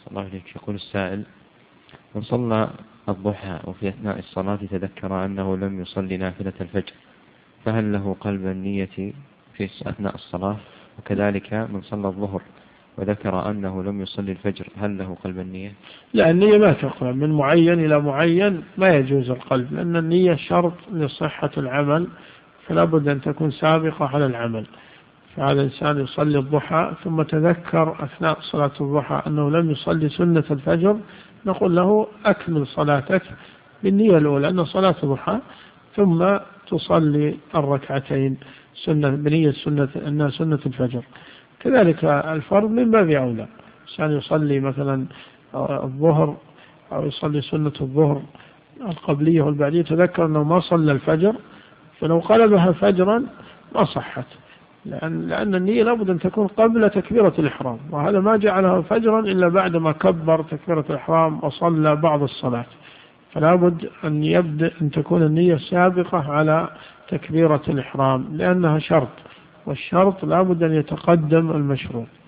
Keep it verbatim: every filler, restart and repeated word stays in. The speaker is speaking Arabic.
الله عليك. يقول السائل: من صلى الضحى وفي أثناء الصلاة تذكر أنه لم يصلي نافلة الفجر، فهل له قلب النية في أثناء الصلاة؟ وكذلك من صلى الظهر وذكر أنه لم يصلي الفجر، هل له قلب النية؟ لا، النية ما تقرأ من معين إلى معين، ما يجوز القلب، لأن النية شرط لصحة العمل، فلا بد أن تكون سابقة على العمل. فهذا الإنسان يصلي الضحى ثم تذكر أثناء صلاة الضحى أنه لم يصلي سنة الفجر، نقول له أكمل صلاتك بالنية الأولى أن صلاة الضحى، ثم تصلي الركعتين سنة بنية سنة أنها سنة الفجر. كذلك الفرض من باب أولى، الإنسان يصلي مثلا الظهر أو يصلي سنة الظهر القبلية والبعدية، تذكر أنه ما صلى الفجر، فلو قلبها فجرا ما صحت، لأن, لأن النية لابد أن تكون قبل تكبيرة الإحرام، وهذا ما جعلها فجرا إلا بعدما كبر تكبيرة الإحرام وصلى بعض الصلاة. فلا بد أن يبدأ أن تكون النية سابقة على تكبيرة الإحرام، لأنها شرط، والشرط لا بد أن يتقدم المشروط.